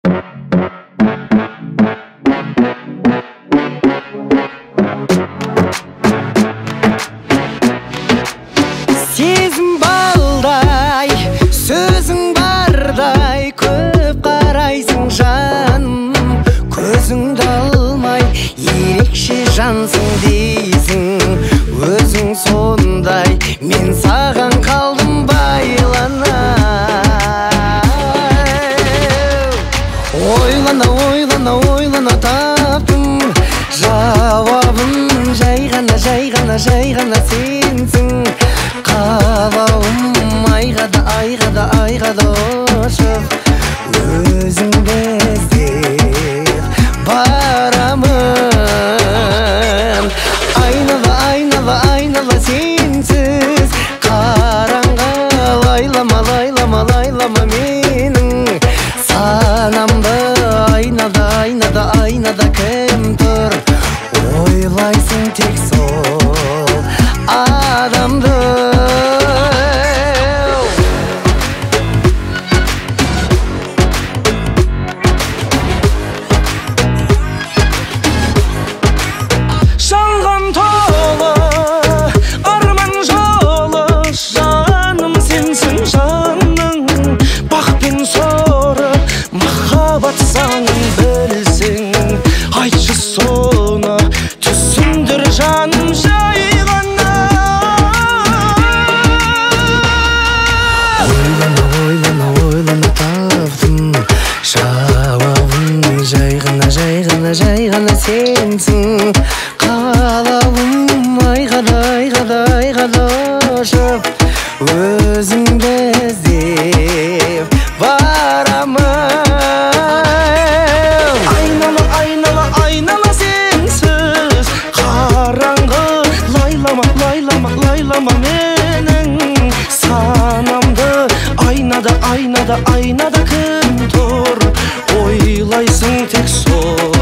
Сезім балдай, сөзің бардай, көп қарайсың жаным, көзіңді алмай ерекше жансың дейсің. Өзің сондай, мен саған қалдым ойлана. Ойлана таптым жауабын, жай ғана сенсің. Қалауым айғада ұшып, өзіңді іздеп барамын. Айнала сенсіз қараңғы, лайлама менің санамды. Айнада кім тұр, ойлайсың тек сол адамды. Жалған толы, арман жолы, жаным сенсің жаның. Бақ пен соры, махаббат заңын білсең, айтшы соны, түсіндір жаным жай ғана. Ойлана таптым жауабын, жай ғана сенсің. Қалауым айғада ұшып, өзіңді іздеп барамын. Айнала сенсіз қараңғы, лайлама менің санамды. Айнада кім тұр, ойлайсың тек сол